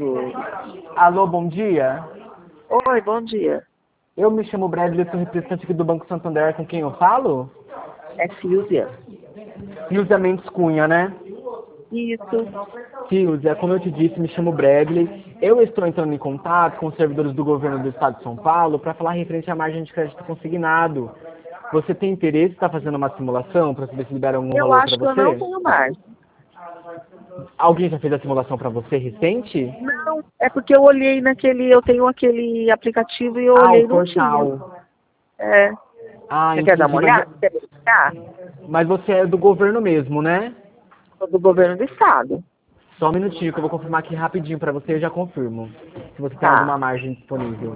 Oi. Alô, bom dia. Oi, bom dia. Eu me chamo Bradley, sou representante aqui do Banco Santander, com quem eu falo? É Silvia. Silvia Mendes Cunha, né? Isso. Silvia, como eu te disse, me chamo Bradley. Eu estou entrando em contato com os servidores do governo do estado de São Paulo para falar referente à margem de crédito consignado. Você tem interesse em estar fazendo uma simulação para saber se libera algum Eu valor para acho que eu não você? tenho mais. Alguém já fez a simulação para você recente? Não, é porque eu olhei eu tenho aquele aplicativo e eu Ah, o olhei e não tinha. portal. É. Ah, Você quer dar entendi, uma olhada? Quer verificar? mas você é do governo mesmo, né? Sou do governo do estado. Só um minutinho que eu vou confirmar aqui rapidinho para você e eu já confirmo. Se você tem Tá. alguma margem disponível.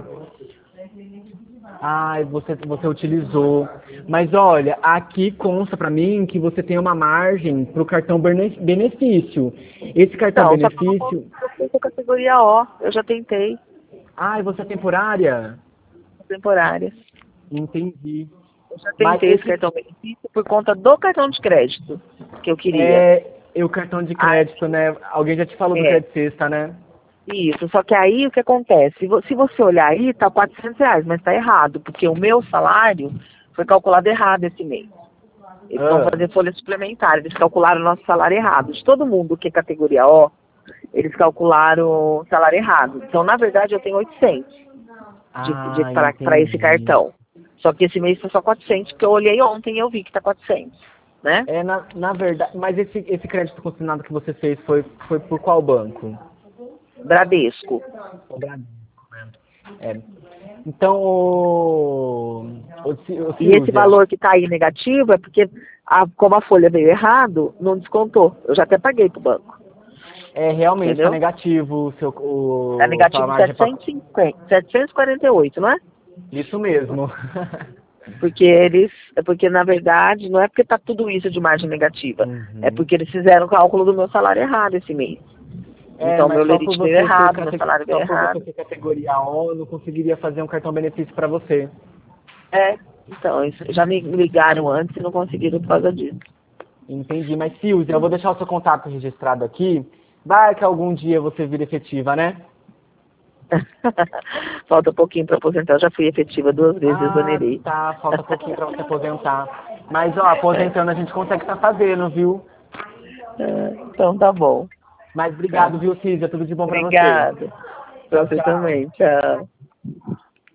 Ah, você utilizou. Mas olha, aqui consta para mim que você tem uma margem para o cartão benefício. Esse cartão Então, só que eu não benefício. consigo com a categoria O. Eu já tentei. Ah, e você é temporária? Temporária. Entendi. Eu já Mas tentei esse cartão benefício por conta do cartão de crédito que eu queria. o cartão de Aí, crédito, né? Alguém já te falou do é. crédito sexta, né? Isso, só que aí o que acontece? Se você olhar aí, tá R$ 400, mas tá errado, porque o meu salário foi calculado errado esse mês. Eles vão Ah, fazer folha suplementar, eles calcularam o nosso salário errado. De todo mundo que é categoria O, eles calcularam o salário errado. Então, na verdade, eu tenho 800 para esse entendi. cartão. Só que esse mês foi só 400, porque eu olhei ontem e eu vi que tá 400, né? Na verdade, mas esse crédito consignado que você fez foi por qual banco? Bradesco. O Bradesco, né? É. Então, o E esse Silvia, valor que tá aí negativo é porque, como a folha veio errado, não descontou. Eu já até paguei pro banco, realmente está entendeu? negativo Tá sua negativo margem para 750, 748, não é? isso mesmo. Porque na verdade, não é porque tá tudo isso de margem negativa, é Uhum. porque eles fizeram o cálculo do meu salário errado esse mês. Então, Mas meu lerite veio errado, meu salário veio só por você errado. ser categoria O, eu não conseguiria fazer um cartão benefício para você. É, então, já me ligaram antes e não conseguiram por causa disso. Entendi. Mas, Silvia, eu vou deixar o seu contato registrado aqui. Vai que algum dia você vira efetiva, né? Falta um pouquinho para aposentar, eu já fui efetiva 2 vezes, Ah, exonerei. tá. Falta pouquinho para você aposentar. Mas, ó, aposentando a gente consegue estar fazendo, viu? Então tá bom. Mas Tá. obrigado, viu, Silvia? Tudo de bom para você. Obrigada. Pra Tchau, você tchau. também. Tchau.